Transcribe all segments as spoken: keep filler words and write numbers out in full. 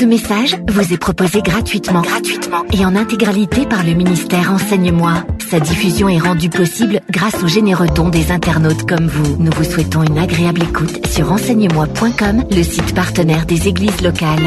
Ce message vous est proposé gratuitement, gratuitement et en intégralité par le ministère Enseigne-moi. Sa diffusion est rendue possible grâce aux généreux dons des internautes comme vous. Nous vous souhaitons une agréable écoute sur enseigne moi point com, le site partenaire des églises locales.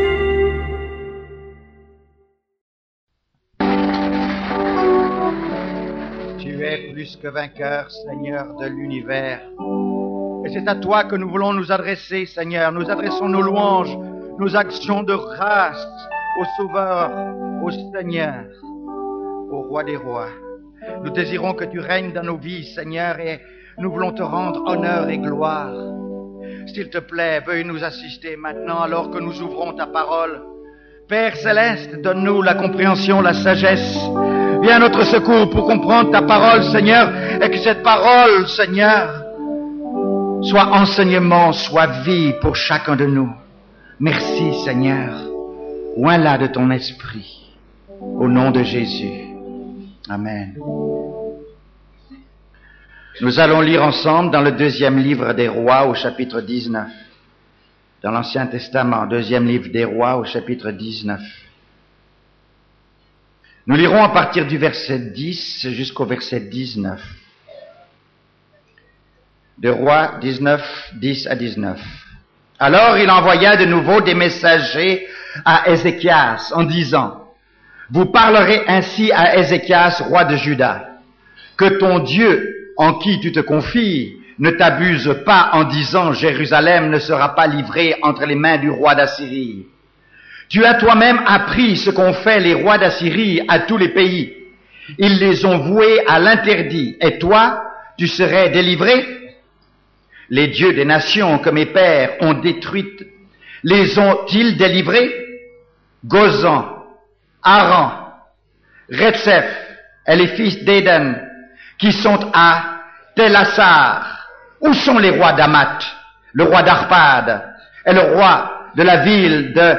Tu es plus que vainqueur, Seigneur de l'univers. Et c'est à toi que nous voulons nous adresser, Seigneur. Nous adressons nos louanges, nos actions de grâce au Sauveur, au Seigneur, au Roi des rois. Nous désirons que tu règnes dans nos vies, Seigneur, et nous voulons te rendre honneur et gloire. S'il te plaît, veuille nous assister maintenant alors que nous ouvrons ta parole. Père Céleste, donne-nous la compréhension, la sagesse. Viens à notre secours pour comprendre ta parole, Seigneur, et que cette parole, Seigneur, soit enseignement, soit vie pour chacun de nous. Merci, Seigneur. Oins-la de ton esprit. Au nom de Jésus. Amen. Nous allons lire ensemble dans le deuxième livre des Rois au chapitre dix-neuf. Dans l'Ancien Testament, deuxième livre des Rois au chapitre dix-neuf. Nous lirons à partir du verset dix jusqu'au verset dix-neuf. De Rois dix-neuf, dix à dix-neuf. Alors il envoya de nouveau des messagers à Ézéchias en disant: vous parlerez ainsi à Ézéchias, roi de Juda, que ton Dieu en qui tu te confies ne t'abuse pas en disant Jérusalem ne sera pas livrée entre les mains du roi d'Assyrie. Tu as toi-même appris ce qu'ont fait les rois d'Assyrie à tous les pays. Ils les ont voués à l'interdit. Et toi, tu serais délivré? Les dieux des nations que mes pères ont détruites, les ont-ils délivrés? Gozan, Aran, Retsef et les fils d'Éden, qui sont à Télassar. Où sont les rois d'Amat, le roi d'Arpad et le roi de la ville de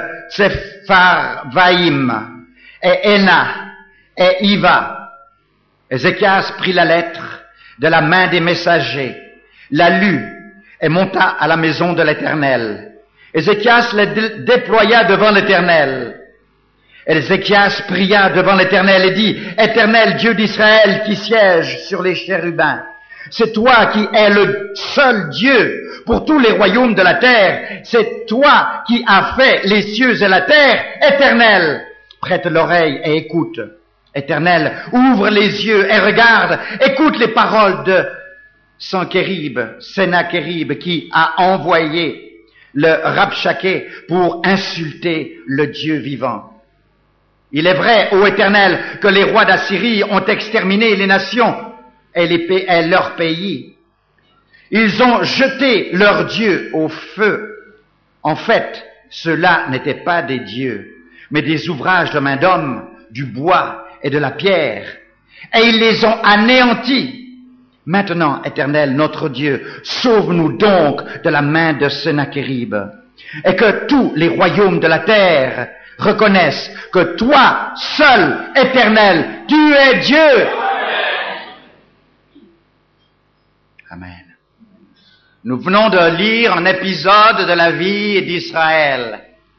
Sepharvaïm, et Ena, et Iva? Ézéchias prit la lettre de la main des messagers, la lut et monta à la maison de l'Éternel. Ézéchias la dé- déploya devant l'Éternel. Ézéchias pria devant l'Éternel et dit: Éternel, Dieu d'Israël qui siège sur les chérubins, c'est toi qui es le seul Dieu pour tous les royaumes de la terre. C'est toi qui as fait les cieux et la terre. Éternel, prête l'oreille et écoute. Éternel, ouvre les yeux et regarde. Écoute les paroles de Sanchérib, Sénachérib, qui a envoyé le Rabchaké pour insulter le Dieu vivant. Il est vrai, ô Éternel, que les rois d'Assyrie ont exterminé les nations et, les pays, et leurs pays. Ils ont jeté leurs dieux au feu. En fait, ceux-là n'étaient pas des dieux, mais des ouvrages de main d'homme, du bois et de la pierre. Et ils les ont anéantis. Maintenant, Éternel, notre Dieu, sauve-nous donc de la main de Sénachérib, et que tous les royaumes de la terre reconnaissent que toi, seul, Éternel, tu es Dieu. Amen. Nous venons de lire un épisode de la vie d'Israël.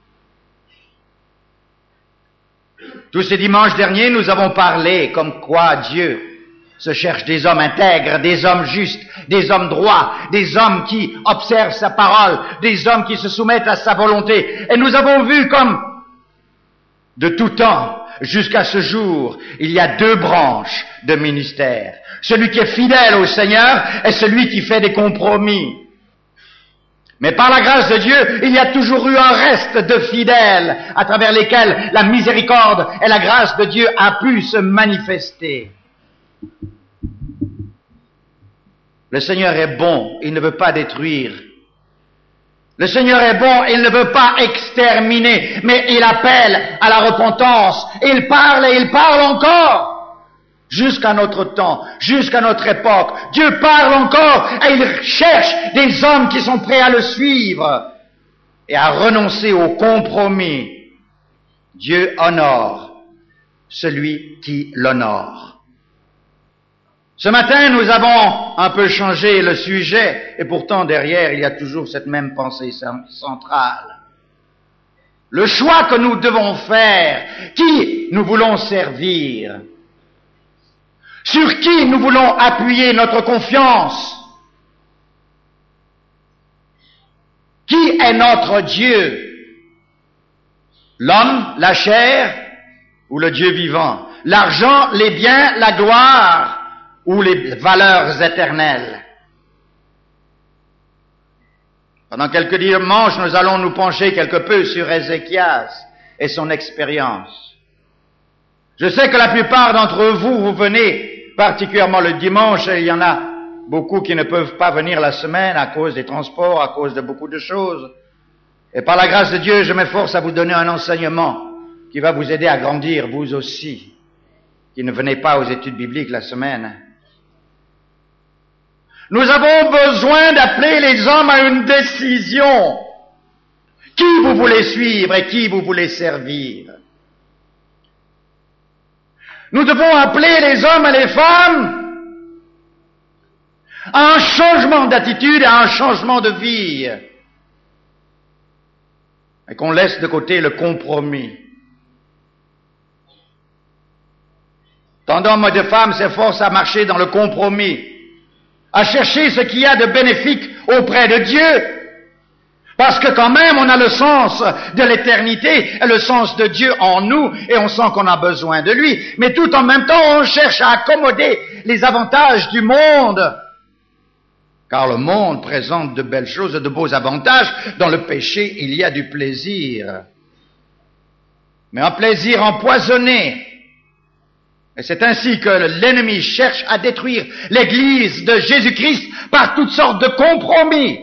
Tous ces dimanches derniers, nous avons parlé comme quoi Dieu se cherche des hommes intègres, des hommes justes, des hommes droits, des hommes qui observent sa parole, des hommes qui se soumettent à sa volonté. Et nous avons vu comme, de tout temps jusqu'à ce jour, il y a deux branches de ministère. Celui qui est fidèle au Seigneur et celui qui fait des compromis. Mais par la grâce de Dieu, il y a toujours eu un reste de fidèles à travers lesquels la miséricorde et la grâce de Dieu a pu se manifester. Le Seigneur est bon, il ne veut pas détruire. Le Seigneur est bon, il ne veut pas exterminer, mais il appelle à la repentance. Il parle et il parle encore. Jusqu'à notre temps, jusqu'à notre époque, Dieu parle encore et il cherche des hommes qui sont prêts à le suivre et à renoncer au compromis. Dieu honore celui qui l'honore. Ce matin, nous avons un peu changé le sujet, et pourtant derrière, il y a toujours cette même pensée centrale. Le choix que nous devons faire, qui nous voulons servir, sur qui nous voulons appuyer notre confiance, qui est notre Dieu, l'homme, la chair ou le Dieu vivant, l'argent, les biens, la gloire ou les valeurs éternelles. Pendant quelques dimanches, nous allons nous pencher quelque peu sur Ézéchias et son expérience. Je sais que la plupart d'entre vous, vous venez particulièrement le dimanche, et il y en a beaucoup qui ne peuvent pas venir la semaine à cause des transports, à cause de beaucoup de choses. Et par la grâce de Dieu, je m'efforce à vous donner un enseignement qui va vous aider à grandir, vous aussi, qui ne venez pas aux études bibliques la semaine. Nous avons besoin d'appeler les hommes à une décision. Qui vous voulez suivre et qui vous voulez servir? Nous devons appeler les hommes et les femmes à un changement d'attitude et à un changement de vie. Et qu'on laisse de côté le compromis. Tant d'hommes et de femmes s'efforcent à marcher dans le compromis, à chercher ce qu'il y a de bénéfique auprès de Dieu. Parce que quand même, on a le sens de l'éternité et le sens de Dieu en nous, et on sent qu'on a besoin de lui. Mais tout en même temps, on cherche à accommoder les avantages du monde. Car le monde présente de belles choses et de beaux avantages. Dans le péché, il y a du plaisir. Mais un plaisir empoisonné. Et c'est ainsi que l'ennemi cherche à détruire l'Église de Jésus-Christ par toutes sortes de compromis.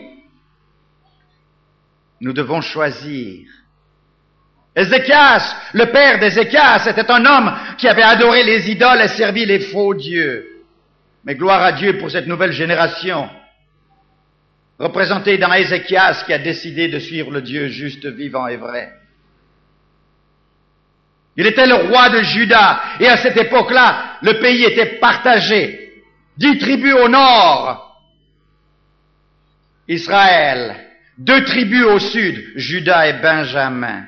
Nous devons choisir. Ézéchias, le père d'Ézéchias, était un homme qui avait adoré les idoles et servi les faux dieux. Mais gloire à Dieu pour cette nouvelle génération, représentée dans Ézéchias, qui a décidé de suivre le Dieu juste, vivant et vrai. Il était le roi de Juda, et à cette époque-là, le pays était partagé. Dix tribus au nord, Israël. Deux tribus au sud, Juda et Benjamin.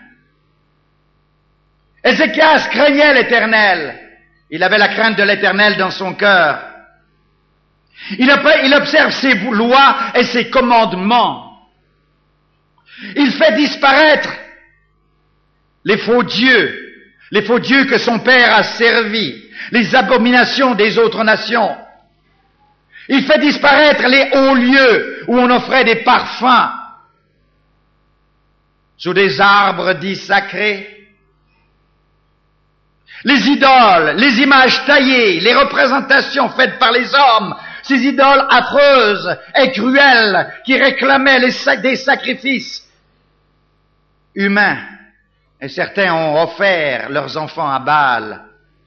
Ézéchias craignait l'Éternel. Il avait la crainte de l'Éternel dans son cœur. Il observe ses lois et ses commandements. Il fait disparaître les faux dieux. Les faux dieux que son père a servis, les abominations des autres nations. Il fait disparaître les hauts lieux où on offrait des parfums sous des arbres dits sacrés. Les idoles, les images taillées, les représentations faites par les hommes, ces idoles affreuses et cruelles qui réclamaient les sac- des sacrifices humains. Et certains ont offert leurs enfants à Baal.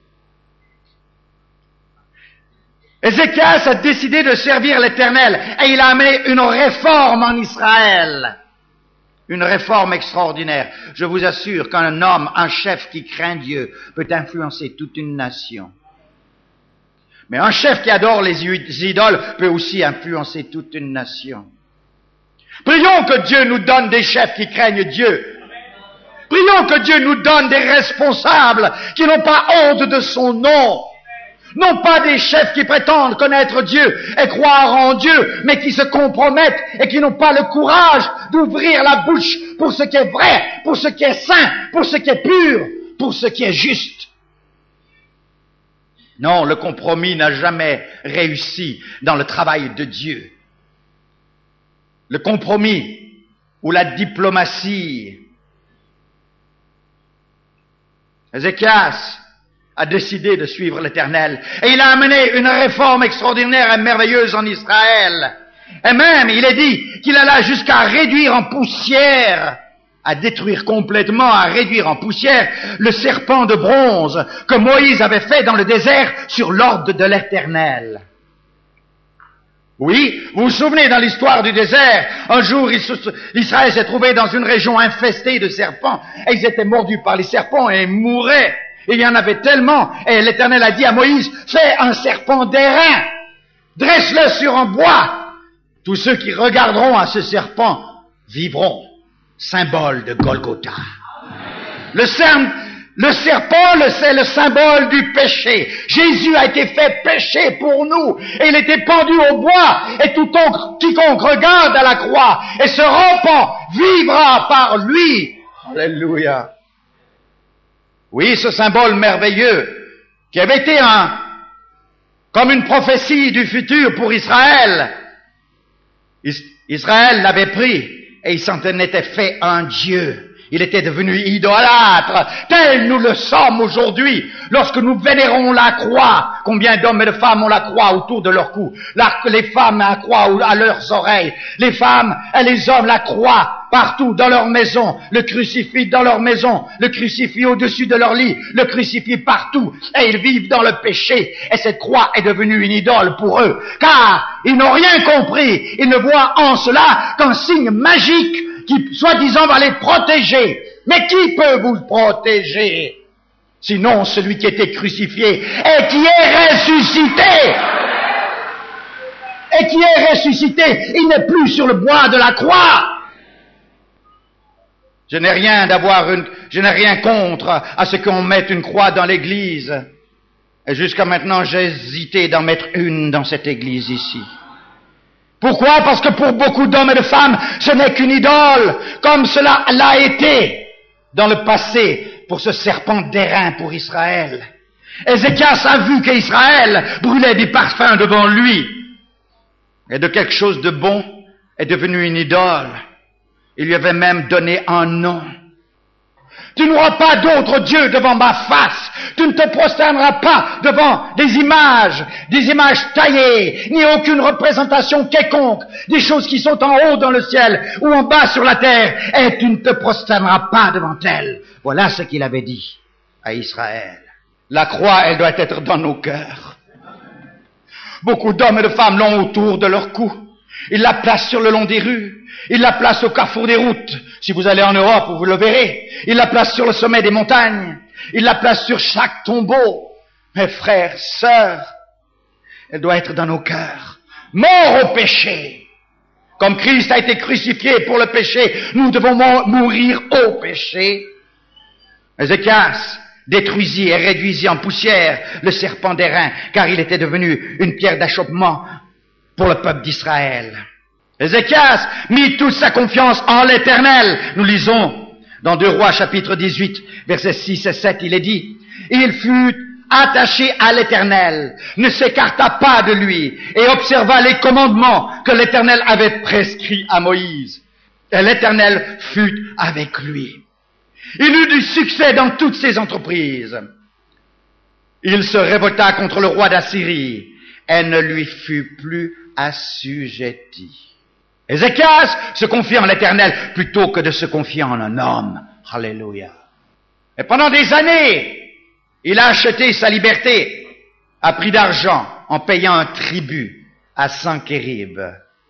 Ézéchias a décidé de servir l'Éternel et il a amené une réforme en Israël. Une réforme extraordinaire. Je vous assure qu'un homme, un chef qui craint Dieu peut influencer toute une nation. Mais un chef qui adore les idoles peut aussi influencer toute une nation. Prions que Dieu nous donne des chefs qui craignent Dieu. Prions que Dieu nous donne des responsables qui n'ont pas honte de son nom. Non pas des chefs qui prétendent connaître Dieu et croire en Dieu, mais qui se compromettent et qui n'ont pas le courage d'ouvrir la bouche pour ce qui est vrai, pour ce qui est saint, pour ce qui est pur, pour ce qui est juste. Non, le compromis n'a jamais réussi dans le travail de Dieu. Le compromis ou la diplomatie. Ézéchias a décidé de suivre l'Éternel et il a amené une réforme extraordinaire et merveilleuse en Israël. Et même, il est dit qu'il alla jusqu'à réduire en poussière, à détruire complètement, à réduire en poussière le serpent de bronze que Moïse avait fait dans le désert sur l'ordre de l'Éternel. Oui, vous vous souvenez dans l'histoire du désert, un jour Israël s'est trouvé dans une région infestée de serpents et ils étaient mordus par les serpents et ils mouraient. Et il y en avait tellement et l'Éternel a dit à Moïse, fais un serpent d'airain, dresse-le sur un bois. Tous ceux qui regarderont à ce serpent vivront, symbole de Golgotha. Le, ser- le serpent, le- c'est le symbole du péché. Jésus a été fait péché pour nous. Et il était pendu au bois. Et tout on- quiconque regarde à la croix et se repent vivra par lui. Alléluia. Oui, ce symbole merveilleux qui avait été un, comme une prophétie du futur pour Israël. Is- Israël l'avait pris et il s'en était fait un Dieu. Il était devenu idolâtre, tel nous le sommes aujourd'hui, lorsque nous vénérons la croix. Combien d'hommes et de femmes ont la croix autour de leur cou? La, les femmes la croix à leurs oreilles, les femmes et les hommes la croix partout dans leur maison, le crucifix dans leur maison, le crucifix au-dessus de leur lit, le crucifix partout, et ils vivent dans le péché, et cette croix est devenue une idole pour eux, car ils n'ont rien compris, ils ne voient en cela qu'un signe magique qui, soi-disant, va les protéger. Mais qui peut vous protéger? Sinon celui qui était crucifié et qui est ressuscité. Et qui est ressuscité, il n'est plus sur le bois de la croix. Je n'ai rien d'avoir une, je n'ai rien contre à ce qu'on mette une croix dans l'église. Et jusqu'à maintenant, j'ai hésité d'en mettre une dans cette église ici. Pourquoi? Parce que pour beaucoup d'hommes et de femmes, ce n'est qu'une idole, comme cela l'a été dans le passé pour ce serpent d'airain pour Israël. Ézéchias a vu qu'Israël brûlait des parfums devant lui, et de quelque chose de bon est devenu une idole. Il lui avait même donné un nom. Tu n'auras pas d'autre Dieu devant ma face. Tu ne te prosterneras pas devant des images, des images taillées, ni aucune représentation quelconque, des choses qui sont en haut dans le ciel ou en bas sur la terre, et tu ne te prosterneras pas devant elles. Voilà ce qu'il avait dit à Israël. La croix, elle doit être dans nos cœurs. Beaucoup d'hommes et de femmes l'ont autour de leur cou. Ils la placent sur le long des rues. Ils la placent au carrefour des routes. Si vous allez en Europe, vous le verrez. Ils la placent sur le sommet des montagnes. Ils la placent sur chaque tombeau. Mes frères, sœurs, elle doit être dans nos cœurs. Mort au péché. Comme Christ a été crucifié pour le péché, nous devons mourir au péché. Ézéchias détruisit et réduisit en poussière le serpent d'airain, car il était devenu une pierre d'achoppement pour le peuple d'Israël. Ézéchias mit toute sa confiance en l'Éternel. Nous lisons dans deux Rois chapitre dix-huit, versets six et sept, il est dit, « Il fut attaché à l'Éternel, ne s'écarta pas de lui, et observa les commandements que l'Éternel avait prescrits à Moïse. Et l'Éternel fut avec lui. » Il eut du succès dans toutes ses entreprises. Il se révolta contre le roi d'Assyrie et ne lui fut plus assujetti. Ézéchias se confie en l'Éternel plutôt que de se confier en un homme. Alléluia. Et pendant des années, il a acheté sa liberté à prix d'argent en payant un tribut à Sanchérib,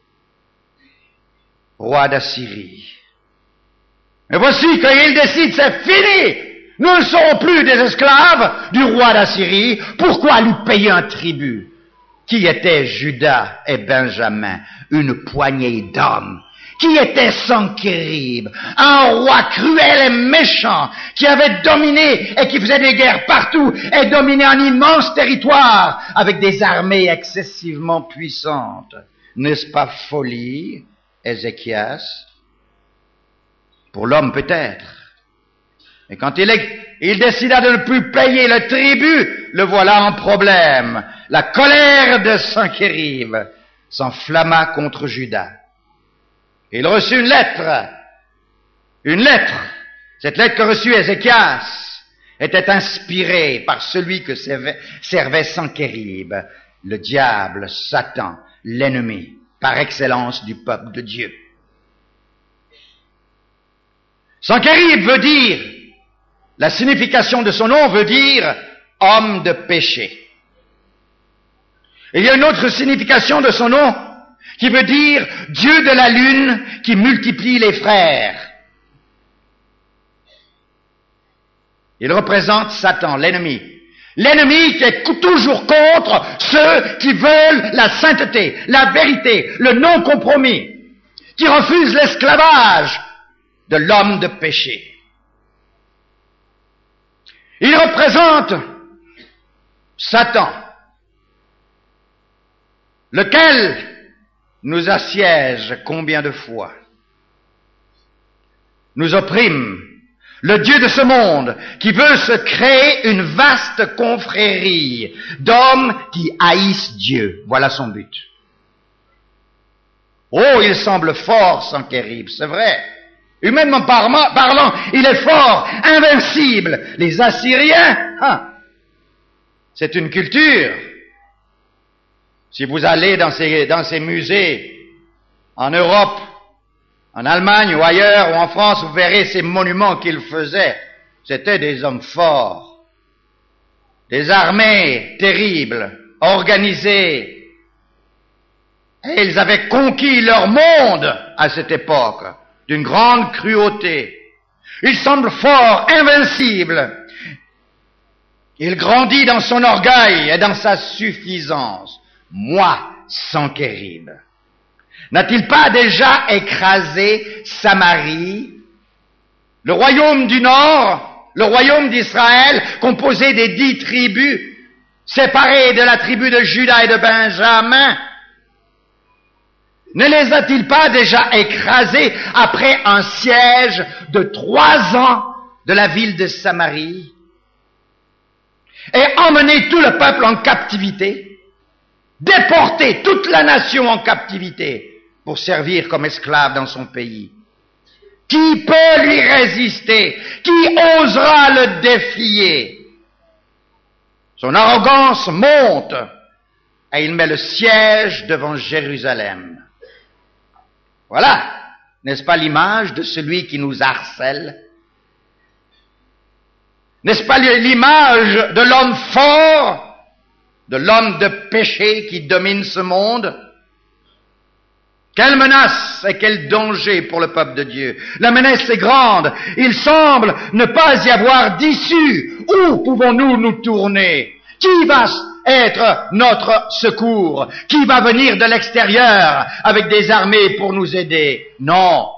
roi d'Assyrie. Et voici qu'il décide, c'est fini! Nous ne serons plus des esclaves du roi d'Assyrie. Pourquoi lui payer un tribut? Qui était Juda et Benjamin? Une poignée d'hommes. Qui était Sanchérib? Un roi cruel et méchant qui avait dominé et qui faisait des guerres partout et dominait un immense territoire avec des armées excessivement puissantes. N'est-ce pas folie, Ézéchias? Pour l'homme peut-être. Et quand il, est, il décida de ne plus payer le tribut, le voilà en problème. La colère de Sanchérib s'enflamma contre Juda. Il reçut une lettre. Une lettre. Cette lettre que reçut Ézéchias était inspirée par celui que servait Sanchérib, le diable, Satan, l'ennemi, par excellence du peuple de Dieu. Sanchérib veut dire, la signification de son nom veut dire homme de péché. Il y a une autre signification de son nom qui veut dire Dieu de la lune qui multiplie les frères. Il représente Satan, l'ennemi. L'ennemi qui est toujours contre ceux qui veulent la sainteté, la vérité, le non-compromis, qui refusent l'esclavage de l'homme de péché. Il représente Satan, lequel nous assiège combien de fois, nous opprime, le Dieu de ce monde qui veut se créer une vaste confrérie d'hommes qui haïssent Dieu. Voilà son but. Oh, il semble fort, Sanchérib, c'est vrai. Humainement parlant, il est fort, invincible. Les Assyriens, hein, c'est une culture. Si vous allez dans ces, dans ces musées, en Europe, en Allemagne ou ailleurs, ou en France, vous verrez ces monuments qu'ils faisaient. C'était des hommes forts, des armées terribles, organisées. Et ils avaient conquis leur monde à cette époque, d'une grande cruauté. Il semble fort, invincible. Il grandit dans son orgueil et dans sa suffisance. Moi, Sanchérib. N'a-t-il pas déjà écrasé Samarie, le royaume du Nord, le royaume d'Israël, composé des dix tribus, séparées de la tribu de Juda et de Benjamin? Ne les a-t-il pas déjà écrasés après un siège de trois ans de la ville de Samarie et emmené tout le peuple en captivité, déporté toute la nation en captivité pour servir comme esclave dans son pays? Qui peut lui résister? Qui osera le défier? Son arrogance monte et il met le siège devant Jérusalem. Voilà, n'est-ce pas l'image de celui qui nous harcèle? N'est-ce pas l'image de l'homme fort, de l'homme de péché qui domine ce monde? Quelle menace et quel danger pour le peuple de Dieu! La menace est grande, il semble ne pas y avoir d'issue. Où pouvons-nous nous tourner? Qui va être notre secours? Qui va venir de l'extérieur avec des armées pour nous aider? Non.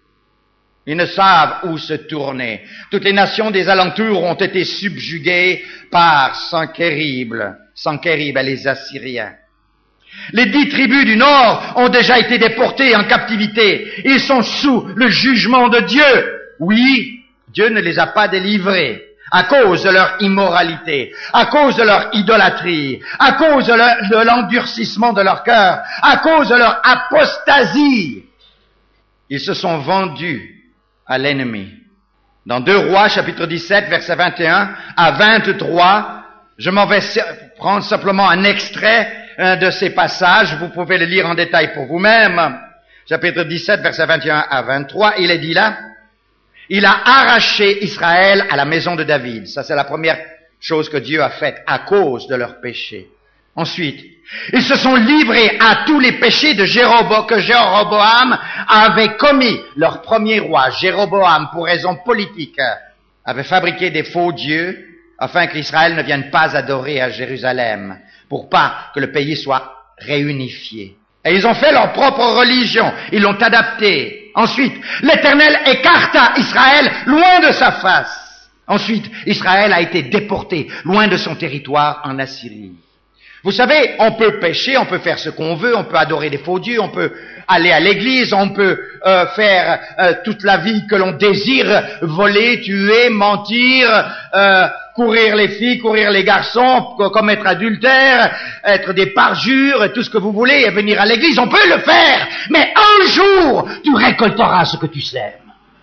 Ils ne savent où se tourner. Toutes les nations des alentours ont été subjuguées par Sanchérib, Sanchérib et les Assyriens. Les dix tribus du Nord ont déjà été déportées en captivité. Ils sont sous le jugement de Dieu. Oui, Dieu ne les a pas délivrés à cause de leur immoralité, à cause de leur idolâtrie, à cause de, leur, de l'endurcissement de leur cœur, à cause de leur apostasie. Ils se sont vendus à l'ennemi. Dans deux Rois, chapitre dix-sept, versets vingt et un à vingt-trois, je m'en vais prendre simplement un extrait de ces passages, vous pouvez le lire en détail pour vous-même. Chapitre dix-sept, versets vingt et un à vingt-trois, il est dit là, il a arraché Israël à la maison de David. Ça, c'est la première chose que Dieu a faite à cause de leurs péchés. Ensuite, ils se sont livrés à tous les péchés de Jéroboam, que Jéroboam avait commis. Leur premier roi, Jéroboam, pour raison politique, avait fabriqué des faux dieux afin qu'Israël ne vienne pas adorer à Jérusalem, pour pas que le pays soit réunifié. Et ils ont fait leur propre religion, ils l'ont adaptée. Ensuite, l'Éternel écarta Israël loin de sa face. Ensuite, Israël a été déporté loin de son territoire en Assyrie. Vous savez, on peut pécher, on peut faire ce qu'on veut, on peut adorer des faux dieux, on peut aller à l'église, on peut euh, faire euh, toute la vie que l'on désire, voler, tuer, mentir, euh, courir les filles, courir les garçons, commettre adultère, être des parjures, tout ce que vous voulez, et venir à l'église, on peut le faire, mais un jour, tu récolteras ce que tu sèmes.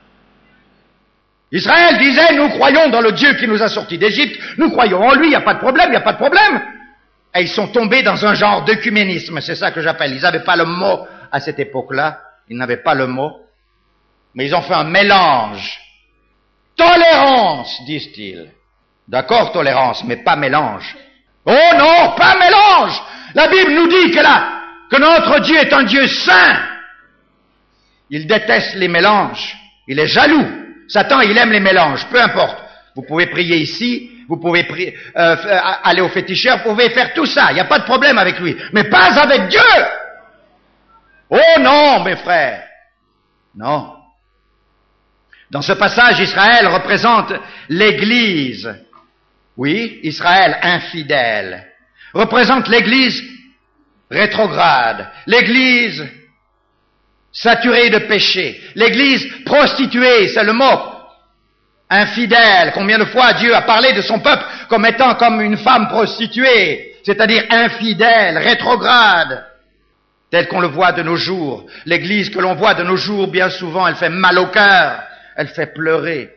Israël disait, nous croyons dans le Dieu qui nous a sortis d'Égypte, nous croyons en lui, il n'y a pas de problème, il n'y a pas de problème. Et ils sont tombés dans un genre d'œcuménisme, c'est ça que j'appelle. Ils n'avaient pas le mot à cette époque-là, ils n'avaient pas le mot, mais ils ont fait un mélange. Tolérance, disent-ils. D'accord, tolérance, mais pas mélange. Oh non, pas mélange! La Bible nous dit que, là, que notre Dieu est un Dieu saint. Il déteste les mélanges, il est jaloux. Satan, il aime les mélanges, peu importe. Vous pouvez prier ici, vous pouvez prier, euh, aller au féticheur, vous pouvez faire tout ça, il n'y a pas de problème avec lui, mais pas avec Dieu. Oh non, mes frères, non. Dans ce passage, Israël représente l'Église Oui, Israël infidèle représente l'Église rétrograde, l'Église saturée de péché, l'Église prostituée, c'est le mot. Infidèle, combien de fois Dieu a parlé de son peuple comme étant comme une femme prostituée, c'est-à-dire infidèle, rétrograde, tel qu'on le voit de nos jours. L'Église que l'on voit de nos jours, bien souvent, elle fait mal au cœur, elle fait pleurer.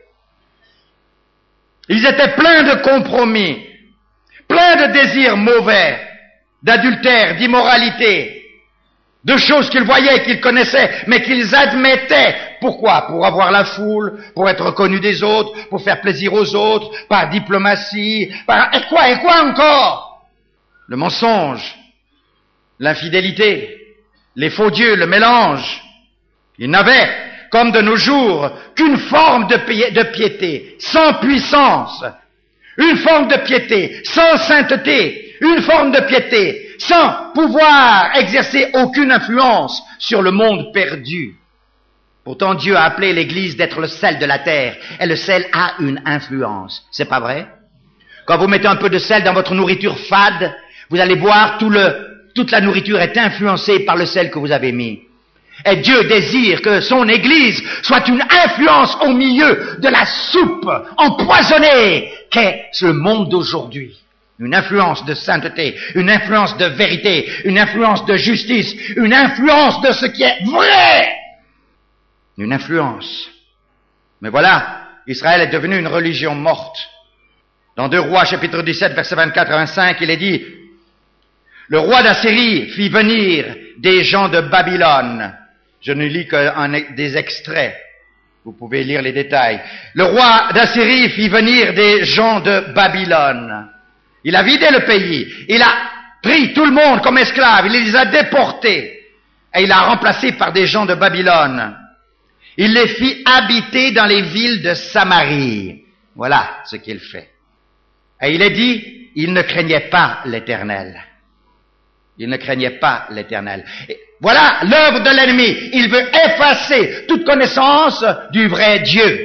Ils étaient pleins de compromis, pleins de désirs mauvais, d'adultère, d'immoralité, de choses qu'ils voyaient, qu'ils connaissaient, mais qu'ils admettaient. Pourquoi? Pour avoir la foule, pour être reconnus des autres, pour faire plaisir aux autres, par diplomatie, par... Et quoi, et quoi encore? Le mensonge, l'infidélité, les faux dieux, le mélange. Ils n'avaient, comme de nos jours, qu'une forme de, pi- de piété, sans puissance, une forme de piété, sans sainteté, une forme de piété, sans pouvoir exercer aucune influence sur le monde perdu. Pourtant, Dieu a appelé l'Église d'être le sel de la terre, et le sel a une influence. C'est pas vrai? Quand vous mettez un peu de sel dans votre nourriture fade, vous allez boire, tout le, toute la nourriture est influencée par le sel que vous avez mis. Et Dieu désire que son Église soit une influence au milieu de la soupe empoisonnée qu'est le monde d'aujourd'hui. Une influence de sainteté, une influence de vérité, une influence de justice, une influence de ce qui est vrai. Une influence. Mais voilà, Israël est devenu une religion morte. Dans deux Rois, chapitre dix-sept, versets vingt-quatre à vingt-cinq, il est dit, « Le roi d'Assyrie fit venir des gens de Babylone. » Je ne lis que des extraits. Vous pouvez lire les détails. « Le roi d'Assyrie fit venir des gens de Babylone. » Il a vidé le pays. Il a pris tout le monde comme esclaves. Il les a déportés. Et il a remplacé par des gens de Babylone. Il les fit habiter dans les villes de Samarie. Voilà ce qu'il fait. Et il est dit, il ne craignait pas l'Éternel. Il ne craignait pas l'Éternel. Et voilà l'œuvre de l'ennemi. Il veut effacer toute connaissance du vrai Dieu.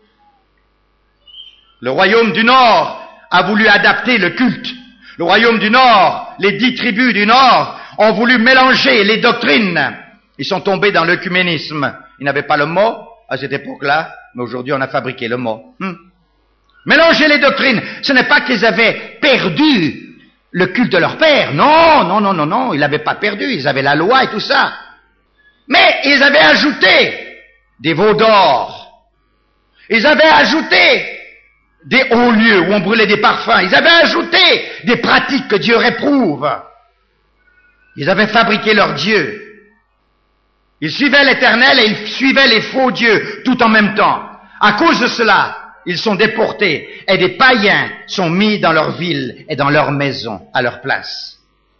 Le royaume du Nord a voulu adapter le culte. Le royaume du Nord, les dix tribus du Nord, ont voulu mélanger les doctrines. Ils sont tombés dans l'œcuménisme. Ils n'avaient pas le mot à cette époque-là, mais aujourd'hui on a fabriqué le mot. Hmm. Mélanger les doctrines, ce n'est pas qu'ils avaient perdu le culte de leur père. Non, non, non, non, non, ils l'avaient pas perdu. Ils avaient la loi et tout ça. Mais ils avaient ajouté des veaux d'or. Ils avaient ajouté des hauts lieux où on brûlait des parfums. Ils avaient ajouté des pratiques que Dieu réprouve. Ils avaient fabriqué leur Dieu. Ils suivaient l'Éternel et ils suivaient les faux dieux tout en même temps. À cause de cela, ils sont déportés et des païens sont mis dans leur ville et dans leur maison à leur place.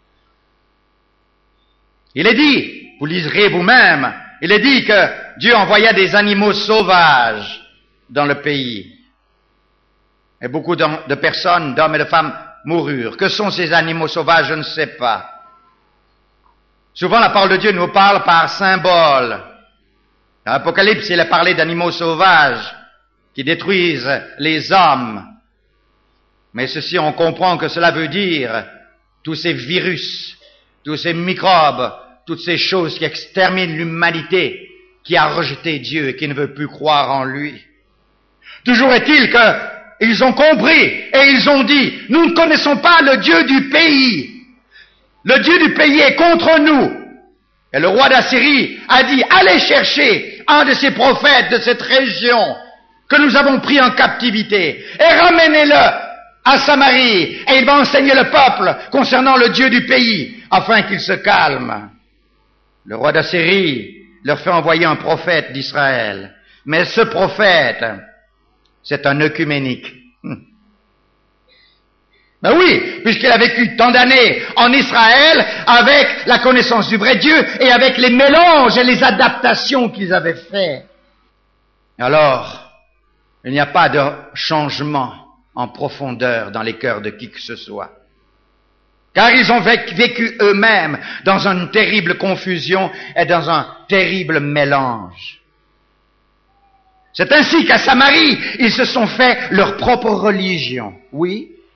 Il est dit, vous liserez vous-même, il est dit que Dieu envoya des animaux sauvages dans le pays. Et beaucoup de personnes, d'hommes et de femmes, moururent. Que sont ces animaux sauvages? Je ne sais pas. Souvent, la parole de Dieu nous parle par symbole. Dans l'Apocalypse, il est parlé d'animaux sauvages qui détruisent les hommes. Mais ceci, on comprend que cela veut dire tous ces virus, tous ces microbes, toutes ces choses qui exterminent l'humanité, qui a rejeté Dieu et qui ne veut plus croire en lui. Toujours est-il qu'ils ont compris et ils ont dit, nous ne connaissons pas le Dieu du pays. Le Dieu du pays est contre nous. Et le roi d'Assyrie a dit, allez chercher un de ces prophètes de cette région que nous avons pris en captivité et ramenez-le à Samarie et il va enseigner le peuple concernant le Dieu du pays afin qu'il se calme. Le roi d'Assyrie leur fait envoyer un prophète d'Israël. Mais ce prophète, c'est un œcuménique. Hum. Ben oui, puisqu'il a vécu tant d'années en Israël avec la connaissance du vrai Dieu et avec les mélanges et les adaptations qu'ils avaient fait. Alors, il n'y a pas de changement en profondeur dans les cœurs de qui que ce soit. Car ils ont vécu eux-mêmes dans une terrible confusion et dans un terrible mélange. C'est ainsi qu'à Samarie, ils se sont fait leur propre religion. Oui,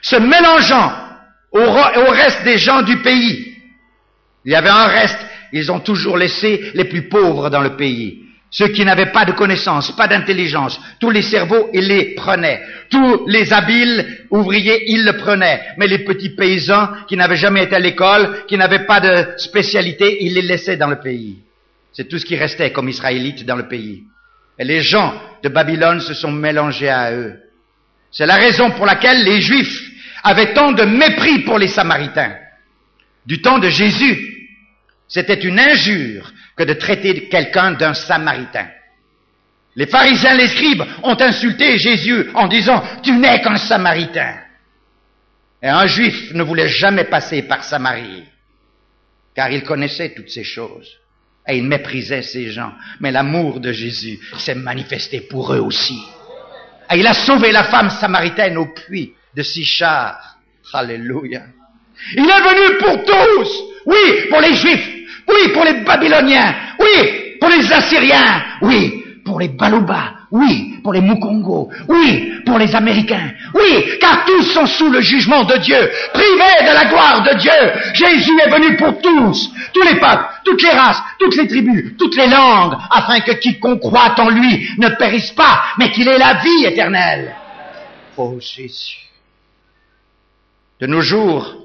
se mélangeant au, au reste des gens du pays. Il y avait un reste, ils ont toujours laissé les plus pauvres dans le pays. Ceux qui n'avaient pas de connaissances, pas d'intelligence, tous les cerveaux, ils les prenaient. Tous les habiles ouvriers, ils le prenaient. Mais les petits paysans qui n'avaient jamais été à l'école, qui n'avaient pas de spécialité, ils les laissaient dans le pays. C'est tout ce qui restait comme Israélites dans le pays. Et les gens de Babylone se sont mélangés à eux. C'est la raison pour laquelle les Juifs avaient tant de mépris pour les Samaritains. Du temps de Jésus, c'était une injure que de traiter quelqu'un d'un Samaritain. Les pharisiens, les scribes ont insulté Jésus en disant « Tu n'es qu'un Samaritain ». Et un Juif ne voulait jamais passer par Samarie, car il connaissait toutes ces choses. Et il méprisait ces gens. Mais l'amour de Jésus s'est manifesté pour eux aussi. Et il a sauvé la femme samaritaine au puits de Sichar. Alléluia. Il est venu pour tous. Oui, pour les Juifs. Oui, pour les Babyloniens. Oui, pour les Assyriens. Oui, pour les Balouba. Oui, pour les Mukongo. Oui, pour les Américains. Oui, car tous sont sous le jugement de Dieu, privés de la gloire de Dieu. Jésus est venu pour tous, tous les peuples, toutes les races, toutes les tribus, toutes les langues, afin que quiconque croit en lui ne périsse pas, mais qu'il ait la vie éternelle. Oh Jésus. De nos jours,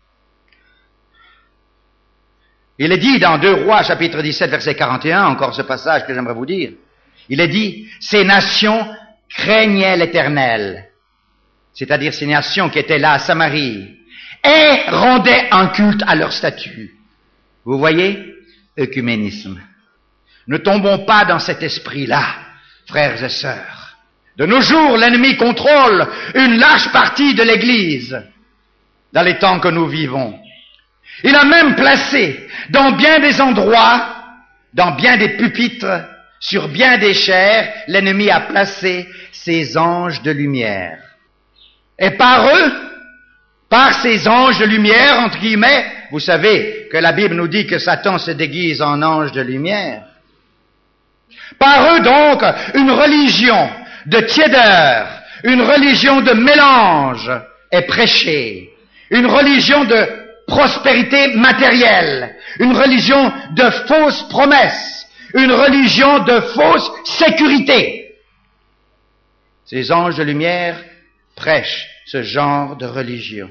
il est dit dans deux Rois, chapitre dix-sept, verset quarante et un, encore ce passage que j'aimerais vous dire, il est dit, ces nations craignaient l'Éternel, c'est-à-dire ces nations qui étaient là à Samarie, et rendaient un culte à leur statut. Vous voyez, œcuménisme. Ne tombons pas dans cet esprit-là, frères et sœurs. De nos jours, l'ennemi contrôle une large partie de l'Église dans les temps que nous vivons. Il a même placé dans bien des endroits, dans bien des pupitres, sur bien des chairs, l'ennemi a placé ses anges de lumière. Et par eux, par ces anges de lumière, entre guillemets, vous savez que la Bible nous dit que Satan se déguise en ange de lumière. Par eux donc, une religion de tiédeur, une religion de mélange est prêchée, une religion de prospérité matérielle, une religion de fausses promesses, une religion de fausse sécurité. Ces anges de lumière prêchent ce genre de religion.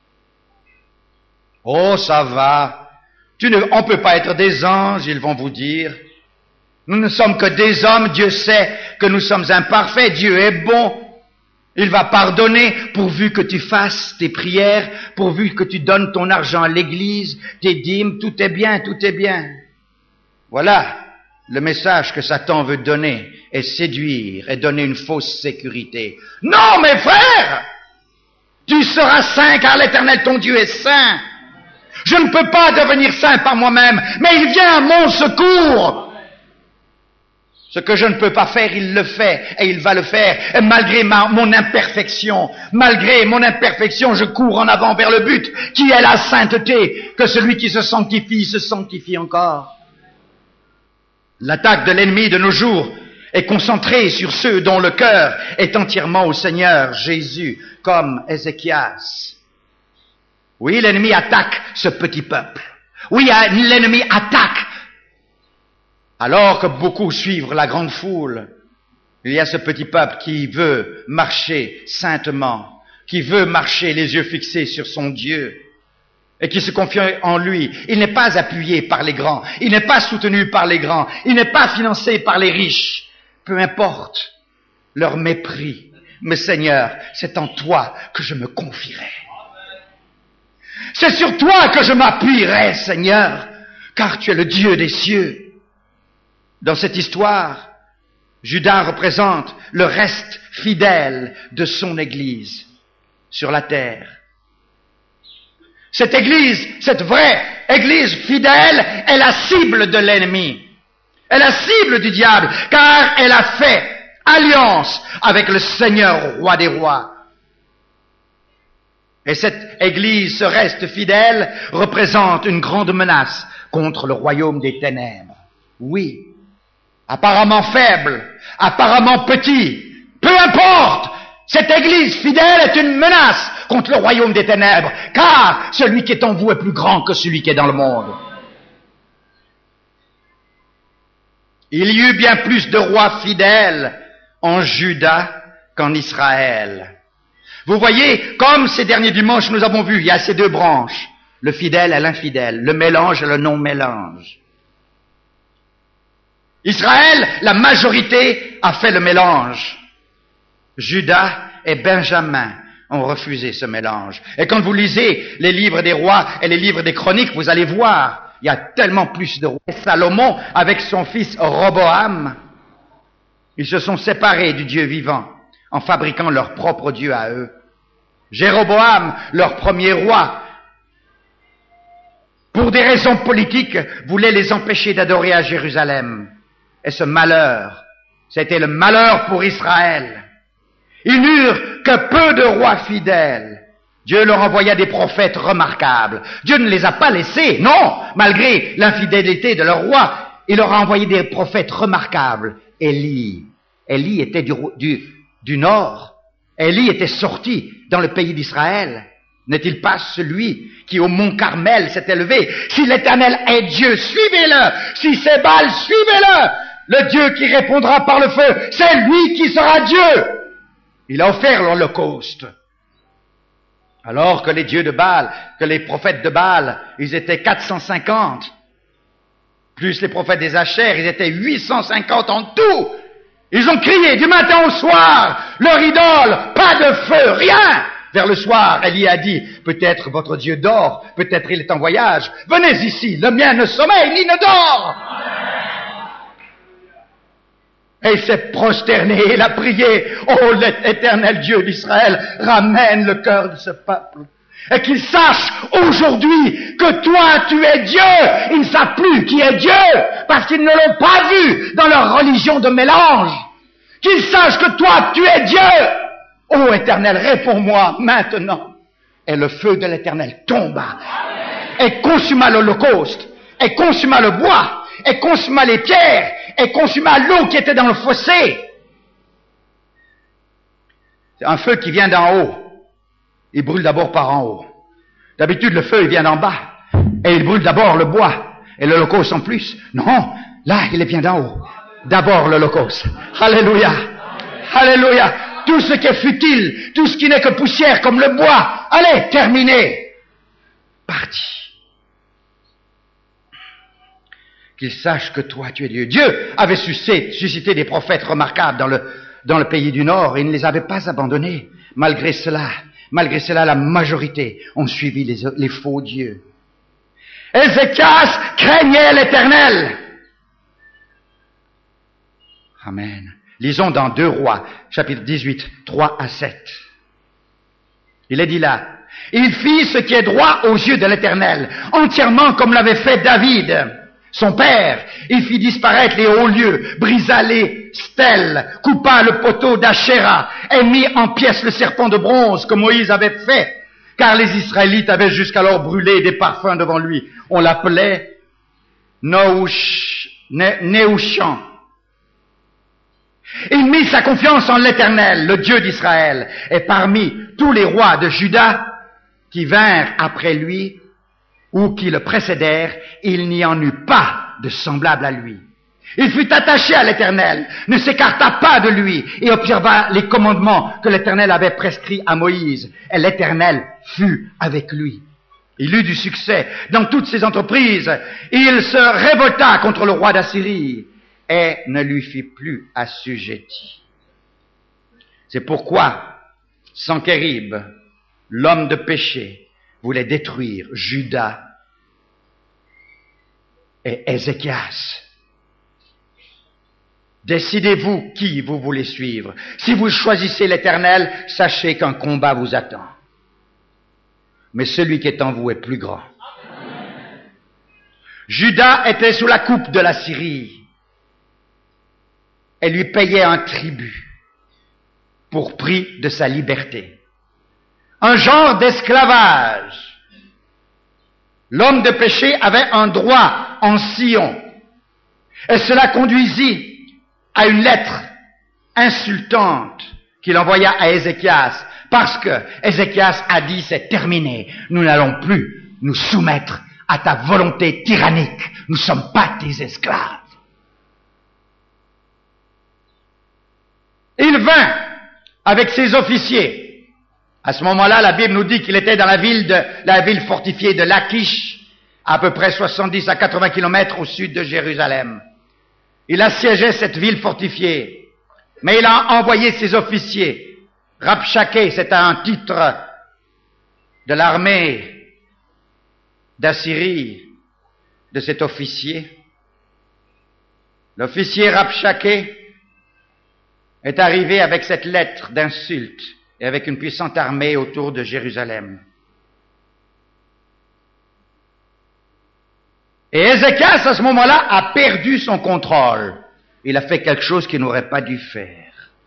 Oh, ça va. Tu ne, on ne peut pas être des anges, ils vont vous dire. Nous ne sommes que des hommes, Dieu sait que nous sommes imparfaits, Dieu est bon. Il va pardonner pourvu que tu fasses tes prières, pourvu que tu donnes ton argent à l'église, tes dîmes, tout est bien, tout est bien. Voilà le message que Satan veut donner, est séduire et donner une fausse sécurité. Non, mes frères! Tu seras saint car l'Éternel ton Dieu est saint. Je ne peux pas devenir saint par moi-même, mais il vient à mon secours. Ce que je ne peux pas faire, il le fait, et il va le faire, et malgré ma, mon imperfection, malgré mon imperfection, je cours en avant vers le but, qui est la sainteté, que celui qui se sanctifie, se sanctifie encore. L'attaque de l'ennemi de nos jours est concentrée sur ceux dont le cœur est entièrement au Seigneur Jésus, comme Ézéchias. Oui, l'ennemi attaque ce petit peuple. Oui, l'ennemi attaque. Alors que beaucoup suivent la grande foule, il y a ce petit peuple qui veut marcher saintement, qui veut marcher les yeux fixés sur son Dieu, et qui se confie en lui. Il n'est pas appuyé par les grands, il n'est pas soutenu par les grands, il n'est pas financé par les riches. Peu importe leur mépris, mais Seigneur, c'est en toi que je me confierai. C'est sur toi que je m'appuierai, Seigneur, car tu es le Dieu des cieux. Dans cette histoire, Judas représente le reste fidèle de son Église sur la terre. Cette Église, cette vraie Église fidèle, est la cible de l'ennemi, est la cible du diable, car elle a fait alliance avec le Seigneur, roi des rois. Et cette Église, ce reste fidèle, représente une grande menace contre le royaume des ténèbres. Oui, apparemment faible, apparemment petit, peu importe, cette cette Église fidèle est une menace contre le royaume des ténèbres, car celui qui est en vous est plus grand que celui qui est dans le monde. Il y eut bien plus de rois fidèles en Juda qu'en Israël. Vous voyez, comme ces derniers dimanches nous avons vu, il y a ces deux branches, le fidèle et l'infidèle, le mélange et le non-mélange. Israël, la majorité, a fait le mélange. Judas et Benjamin ont refusé ce mélange. Et quand vous lisez les livres des rois et les livres des chroniques, vous allez voir, il y a tellement plus de rois. Et Salomon, avec son fils Roboam, ils se sont séparés du Dieu vivant en fabriquant leur propre Dieu à eux. Jéroboam, leur premier roi, pour des raisons politiques, voulait les empêcher d'adorer à Jérusalem. Et ce malheur, c'était le malheur pour Israël. Ils n'eurent que peu de rois fidèles. Dieu leur envoya des prophètes remarquables. Dieu ne les a pas laissés, non, malgré l'infidélité de leur roi. Il leur a envoyé des prophètes remarquables. Élie, Élie était du, du, du nord. Élie était sorti dans le pays d'Israël. N'est-il pas celui qui au mont Carmel s'est élevé? Si l'Éternel est Dieu, suivez-le. Si c'est Baal, suivez-le. Le Dieu qui répondra par le feu, c'est lui qui sera Dieu. Il a offert l'Holocauste. Alors que les dieux de Baal, que les prophètes de Baal, ils étaient quatre cent cinquante. Plus les prophètes des Achères, ils étaient huit cent cinquante en tout. Ils ont crié du matin au soir, leur idole, pas de feu, rien. Vers le soir, Élie a dit, peut-être votre Dieu dort, peut-être il est en voyage. Venez ici, le mien ne sommeille ni ne dort. Et il s'est prosterné, il a prié, oh l'Éternel Dieu d'Israël, ramène le cœur de ce peuple. Et qu'ils sachent aujourd'hui que toi tu es Dieu. Ils ne savent plus qui est Dieu, parce qu'ils ne l'ont pas vu dans leur religion de mélange. Qu'ils sachent que toi tu es Dieu. Ô Éternel, réponds-moi maintenant. Et le feu de l'Éternel tomba, et consuma l'Holocauste, et consuma le bois, et consuma les pierres, et consuma l'eau qui était dans le fossé. C'est un feu qui vient d'en haut. Il brûle d'abord par en haut. D'habitude, le feu, il vient d'en bas, et il brûle d'abord le bois, et l'Holocauste en plus. Non, là, il vient d'en haut. D'abord l'Holocauste. Alléluia. Alléluia. Tout ce qui est futile, tout ce qui n'est que poussière comme le bois, allez, terminé. Parti. Qu'ils sachent que toi, tu es Dieu. Dieu avait suscité, suscité des prophètes remarquables dans le, dans le pays du Nord et il ne les avait pas abandonnés. Malgré cela, malgré cela, la majorité ont suivi les, les faux dieux. Ézéchias craignait l'Éternel. Amen. Lisons dans deux Rois, chapitre dix-huit, trois à sept. Il est dit là, il fit ce qui est droit aux yeux de l'Éternel, entièrement comme l'avait fait David, son père. Il fit disparaître les hauts lieux, brisa les stèles, coupa le poteau d'Achéra, et mit en pièces le serpent de bronze que Moïse avait fait, car les Israélites avaient jusqu'alors brûlé des parfums devant lui. On l'appelait Néhushtan. Il mit sa confiance en l'Éternel, le Dieu d'Israël, et parmi tous les rois de Juda qui vinrent après lui ou qui le précédèrent, il n'y en eut pas de semblable à lui. Il fut attaché à l'Éternel, ne s'écarta pas de lui et observa les commandements que l'Éternel avait prescrits à Moïse, et l'Éternel fut avec lui. Il eut du succès dans toutes ses entreprises. Il se révolta contre le roi d'Assyrie et ne lui fit plus assujetti. C'est pourquoi Sankérib, l'homme de péché, voulait détruire Juda et Ézéchias. Décidez-vous qui vous voulez suivre. Si vous choisissez l'Éternel, sachez qu'un combat vous attend. Mais celui qui est en vous est plus grand. Juda était sous la coupe de la Syrie. Elle lui payait un tribut pour prix de sa liberté. Un genre d'esclavage. L'homme de péché avait un droit en Sion. Et cela conduisit à une lettre insultante qu'il envoya à Ézéchias, parce que Ézéchias a dit c'est terminé, nous n'allons plus nous soumettre à ta volonté tyrannique, nous ne sommes pas tes esclaves. Il vint avec ses officiers. À ce moment-là, la Bible nous dit qu'il était dans la ville, de, la ville fortifiée de Lachish, à peu près soixante-dix à quatre-vingts kilomètres au sud de Jérusalem. Il assiégeait cette ville fortifiée, mais il a envoyé ses officiers. Rabshaké, c'est un titre de l'armée d'Assyrie, de cet officier. L'officier Rabshaké est arrivé avec cette lettre d'insulte et avec une puissante armée autour de Jérusalem. Et Ézéchias, à ce moment-là, a perdu son contrôle. Il a fait quelque chose qu'il n'aurait pas dû faire.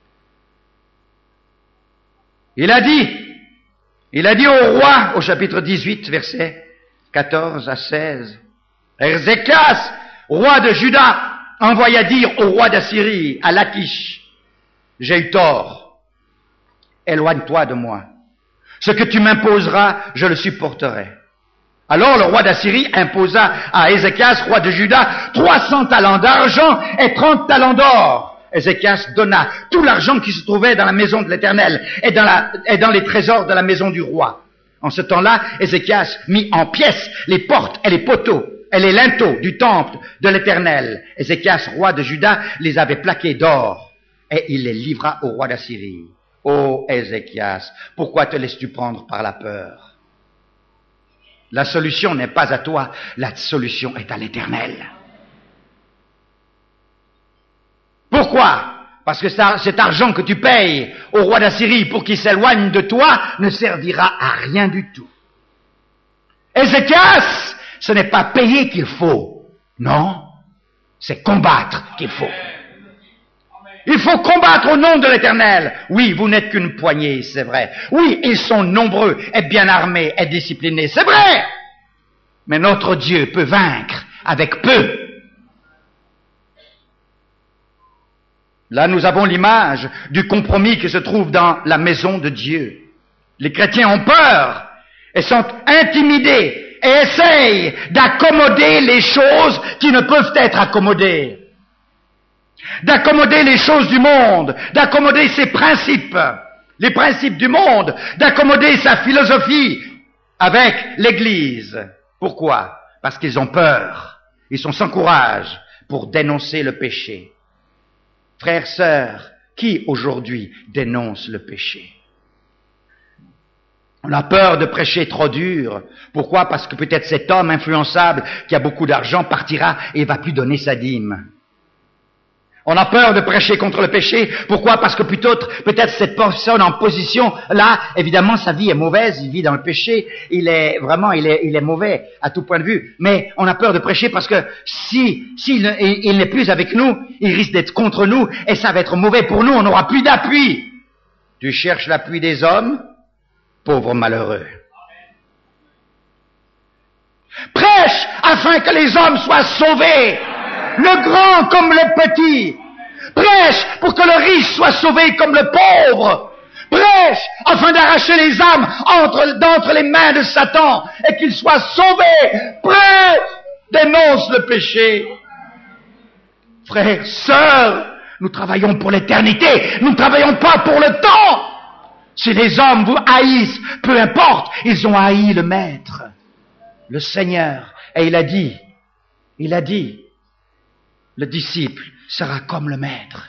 Il a dit, il a dit au roi, au chapitre dix-huit, versets quatorze à seize, Ézéchias, roi de Juda, envoya dire au roi d'Assyrie, à Lachish, j'ai eu tort, éloigne-toi de moi. Ce que tu m'imposeras, je le supporterai. Alors le roi d'Assyrie imposa à Ézéchias, roi de Juda, trois cents talents d'argent et trente talents d'or. Ézéchias donna tout l'argent qui se trouvait dans la maison de l'Éternel et dans, la, et dans les trésors de la maison du roi. En ce temps-là, Ézéchias mit en pièces les portes et les poteaux et les linteaux du temple de l'Éternel. Ézéchias, roi de Juda, les avait plaqués d'or et il les livra au roi d'Assyrie. Ô Ézéchias, pourquoi te laisses-tu prendre par la peur? La solution n'est pas à toi, la solution est à l'Éternel. Pourquoi? Parce que ça, cet argent que tu payes au roi d'Assyrie pour qu'il s'éloigne de toi ne servira à rien du tout. Ézéchias, ce n'est pas payer qu'il faut, non, c'est combattre qu'il faut. Il faut combattre au nom de l'Éternel. Oui, vous n'êtes qu'une poignée, c'est vrai. Oui, ils sont nombreux et bien armés et disciplinés, c'est vrai. Mais notre Dieu peut vaincre avec peu. Là, nous avons l'image du compromis qui se trouve dans la maison de Dieu. Les chrétiens ont peur et sont intimidés et essayent d'accommoder les choses qui ne peuvent être accommodées. D'accommoder les choses du monde, d'accommoder ses principes, les principes du monde, d'accommoder sa philosophie avec l'Église. Pourquoi? Parce qu'ils ont peur. Ils sont sans courage pour dénoncer le péché. Frères, sœurs, qui aujourd'hui dénonce le péché? On a peur de prêcher trop dur. Pourquoi? Parce que peut-être cet homme influençable qui a beaucoup d'argent partira et va plus donner sa dîme. On a peur de prêcher contre le péché. Pourquoi? Parce que peut-être, peut-être cette personne en position, là, évidemment, sa vie est mauvaise, il vit dans le péché, il est vraiment, il est, il est mauvais à tout point de vue. Mais on a peur de prêcher parce que si, s'il il, il n'est plus avec nous, il risque d'être contre nous et ça va être mauvais pour nous, on n'aura plus d'appui. Tu cherches l'appui des hommes? Pauvre malheureux. Prêche afin que les hommes soient sauvés. Le grand comme le petit. Prêche pour que le riche soit sauvé comme le pauvre. Prêche afin d'arracher les âmes entre, d'entre les mains de Satan et qu'ils soient sauvés. Prêche, dénonce le péché. Frères, sœurs, nous travaillons pour l'éternité. Nous ne travaillons pas pour le temps. Si les hommes vous haïssent, peu importe, ils ont haï le Maître, le Seigneur. Et il a dit, il a dit, le disciple sera comme le maître.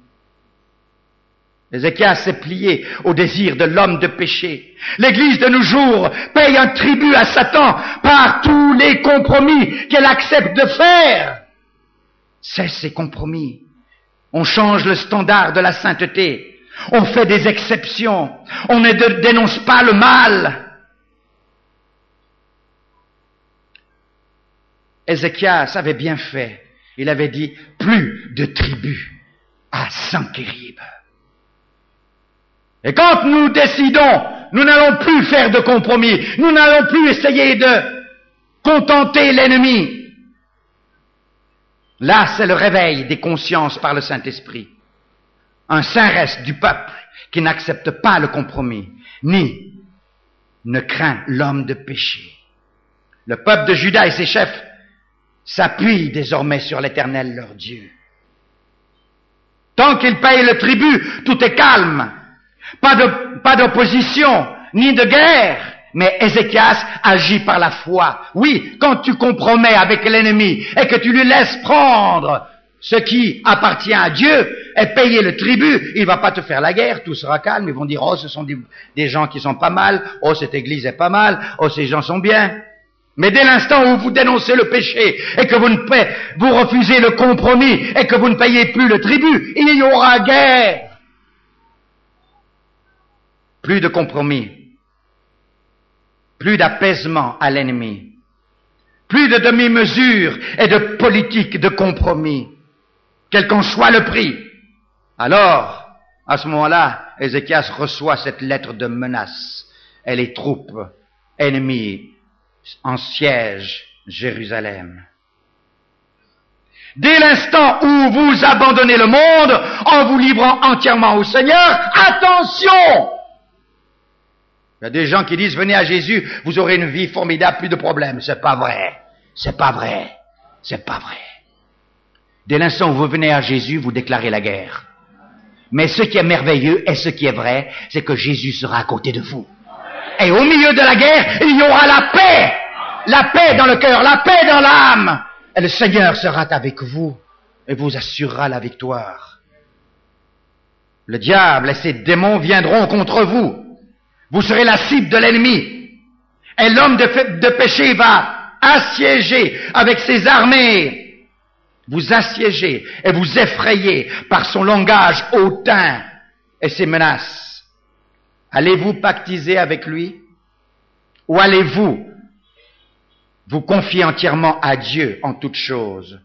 Ézéchias s'est plié au désir de l'homme de péché. L'Église de nos jours paye un tribut à Satan par tous les compromis qu'elle accepte de faire. C'est ces compromis. On change le standard de la sainteté. On fait des exceptions. On ne dénonce pas le mal. Ézéchias avait bien fait. Il avait dit, plus de tribus à Sankérib. Et quand nous décidons, nous n'allons plus faire de compromis, nous n'allons plus essayer de contenter l'ennemi. Là, c'est le réveil des consciences par le Saint-Esprit. un saint reste du peuple qui n'accepte pas le compromis, ni ne craint l'homme de péché. Le peuple de Juda et ses chefs s'appuient désormais sur l'Éternel leur Dieu. Tant qu'ils payent le tribut, tout est calme. Pas de, pas d'opposition, ni de guerre. Mais Ézéchias agit par la foi. Oui, quand tu compromets avec l'ennemi et que tu lui laisses prendre ce qui appartient à Dieu et payer le tribut, il va pas te faire la guerre, tout sera calme. Ils vont dire, oh, ce sont des, des gens qui sont pas mal, oh, cette église est pas mal, oh, ces gens sont bien. Mais dès l'instant où vous dénoncez le péché et que vous ne paie, vous refusez le compromis et que vous ne payez plus le tribut, il y aura guerre. Plus de compromis, plus d'apaisement à l'ennemi, plus de demi-mesure et de politique de compromis, quel qu'en soit le prix. Alors, à ce moment-là, Ézéchias reçoit cette lettre de menace et les troupes ennemies en siège Jérusalem. Dès l'instant où vous abandonnez le monde en vous livrant entièrement au Seigneur, attention! Il y a des gens qui disent, venez à Jésus, vous aurez une vie formidable, plus de problèmes. C'est pas vrai. C'est pas vrai. C'est pas vrai. Dès l'instant où vous venez à Jésus, vous déclarez la guerre. Mais ce qui est merveilleux et ce qui est vrai, c'est que Jésus sera à côté de vous. Et au milieu de la guerre, il y aura la paix. La paix dans le cœur, la paix dans l'âme. Et le Seigneur sera avec vous et vous assurera la victoire. Le diable et ses démons viendront contre vous. Vous serez la cible de l'ennemi. Et l'homme de, de péché va assiéger avec ses armées. Vous assiéger et vous effrayer par son langage hautain et ses menaces. Allez-vous pactiser avec lui? Ou allez-vous vous confier entièrement à Dieu en toutes choses?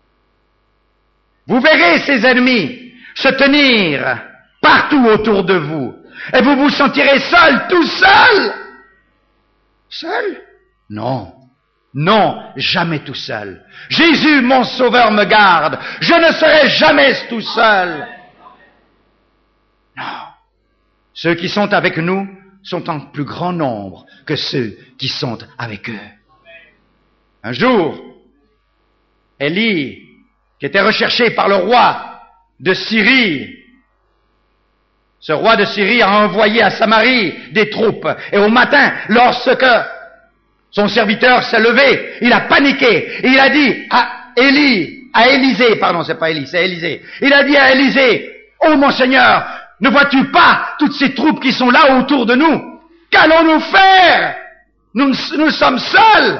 Vous verrez ses ennemis se tenir partout autour de vous. Et vous vous sentirez seul, tout seul. Seul? Non. Non, jamais tout seul. Jésus, mon sauveur, me garde. Je ne serai jamais tout seul. Non. Ceux qui sont avec nous sont en plus grand nombre que ceux qui sont avec eux. Un jour, Élie, qui était recherché par le roi de Syrie, ce roi de Syrie a envoyé à Samarie des troupes. Et au matin, lorsque son serviteur s'est levé, il a paniqué. Et il a dit à Élie, à Élisée, pardon, c'est pas Élie, c'est Élisée. Il a dit à Élisée, oh mon Seigneur, ne vois-tu pas toutes ces troupes qui sont là autour de nous? Qu'allons-nous faire? Nous, nous sommes seuls.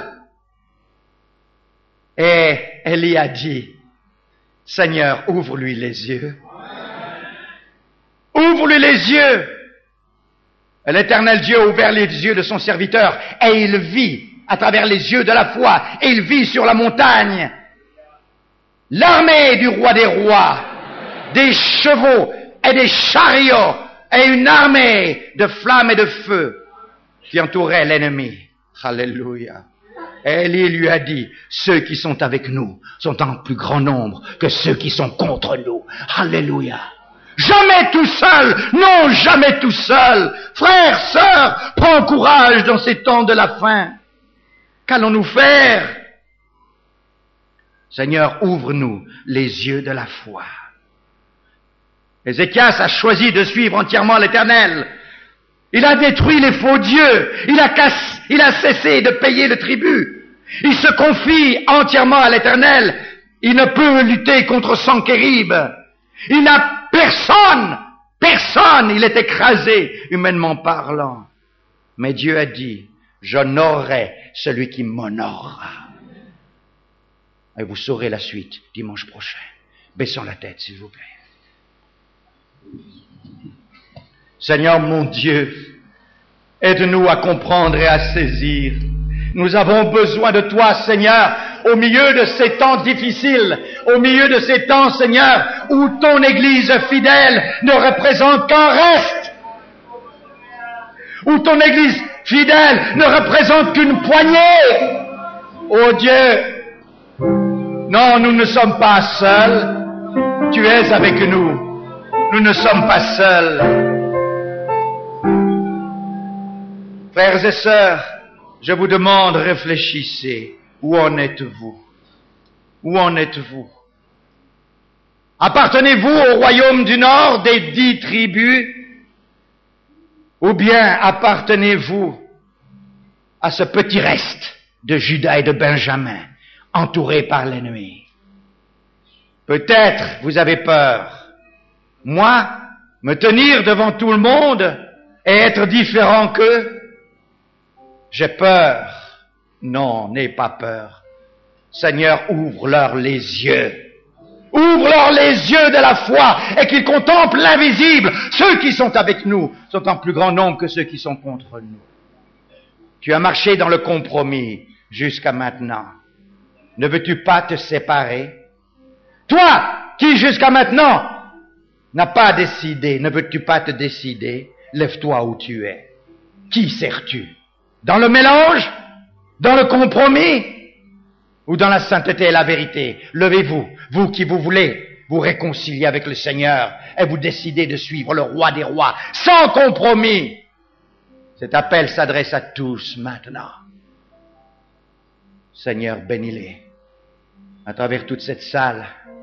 Et Élie a dit, Seigneur, ouvre-lui les yeux. Ouvre-lui les yeux. Et l'Éternel Dieu a ouvert les yeux de son serviteur et il vit à travers les yeux de la foi et il vit sur la montagne l'armée du roi des rois, des chevaux et des chariots et une armée de flammes et de feu qui entourait l'ennemi. Alléluia. Et Élie lui a dit, ceux qui sont avec nous sont en plus grand nombre que ceux qui sont contre nous. Alléluia. Jamais tout seul, non, jamais tout seul. Frères, sœurs, prends courage dans ces temps de la fin. Qu'allons-nous faire? Seigneur, ouvre-nous les yeux de la foi. Ézéchias a choisi de suivre entièrement l'Éternel. Il a détruit les faux dieux. Il a, cassé, il a cessé de payer le tribut. Il se confie entièrement à l'Éternel. Il ne peut lutter contre Sanchérib. Il n'a personne, personne, il est écrasé, humainement parlant. Mais Dieu a dit, j'honorerai celui qui m'honorera. Et vous saurez la suite dimanche prochain. Baissons la tête, s'il vous plaît. Seigneur mon Dieu, aide-nous à comprendre et à saisir. Nous avons besoin de toi, Seigneur, au milieu de ces temps difficiles, au milieu de ces temps, Seigneur, où ton Église fidèle ne représente qu'un reste, où ton Église fidèle ne représente qu'une poignée. Oh Dieu, non, nous ne sommes pas seuls, tu es avec nous. nous ne sommes pas seuls. Frères et sœurs, je vous demande, réfléchissez. Où en êtes-vous? Où en êtes-vous? Appartenez-vous au royaume du Nord des dix tribus? Ou bien appartenez-vous à ce petit reste de Judas et de Benjamin, entouré par l'ennemi? Peut-être vous avez peur. Moi, me tenir devant tout le monde et être différent qu'eux? J'ai peur. Non, n'aie pas peur. Seigneur, ouvre-leur les yeux. Ouvre-leur les yeux de la foi et qu'ils contemplent l'invisible. Ceux qui sont avec nous sont en plus grand nombre que ceux qui sont contre nous. Tu as marché dans le compromis jusqu'à maintenant. Ne veux-tu pas te séparer? Toi, qui jusqu'à maintenant n'as pas décidé, ne veux-tu pas te décider? Lève-toi où tu es. Qui sers-tu? Dans le mélange? Dans le compromis? Ou dans la sainteté et la vérité? Levez-vous, vous qui vous voulez vous réconcilier avec le Seigneur et vous décidez de suivre le roi des rois sans compromis. Cet appel s'adresse à tous maintenant. Seigneur, bénis-les à travers toute cette salle.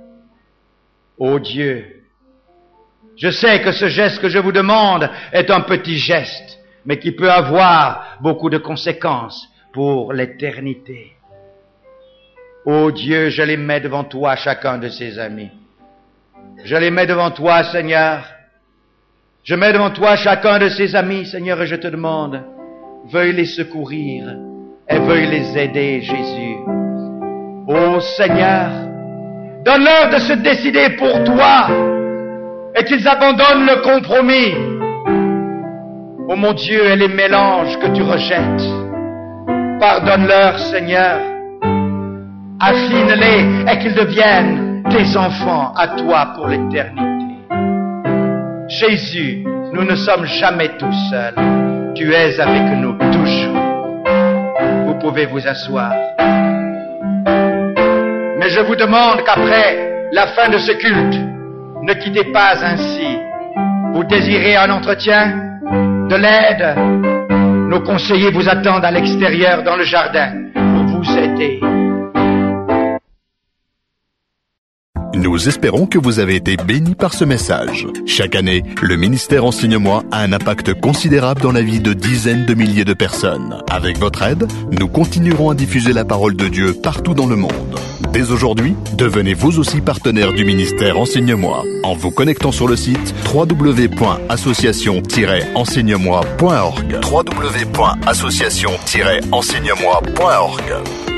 Ô Dieu, je sais que ce geste que je vous demande est un petit geste, mais qui peut avoir beaucoup de conséquences pour l'éternité. Ô Dieu, je les mets devant toi, chacun de ces amis. Je les mets devant toi, Seigneur. Je mets devant toi chacun de ces amis, Seigneur, et je te demande, veuille les secourir et veuille les aider, Jésus. Ô Seigneur, donne-leur de se décider pour toi et qu'ils abandonnent le compromis. Ô mon Dieu, et les mélanges que tu rejettes. Pardonne-leur, Seigneur. Affine-les et qu'ils deviennent tes enfants à toi pour l'éternité. Jésus, nous ne sommes jamais tout seuls. Tu es avec nous toujours. Vous pouvez vous asseoir. Mais je vous demande qu'après la fin de ce culte, ne quittez pas ainsi. Vous désirez un entretien, de l'aide? Nos conseillers vous attendent à l'extérieur dans le jardin pour vous aider. Nous espérons que vous avez été bénis par ce message. Chaque année, le ministère Enseigne-moi a un impact considérable dans la vie de dizaines de milliers de personnes. Avec votre aide, nous continuerons à diffuser la parole de Dieu partout dans le monde. Dès aujourd'hui, devenez vous aussi partenaire du ministère Enseigne-moi en vous connectant sur le site w w w point association tiret enseigne moi point org. w w w point association tiret enseigne moi point org.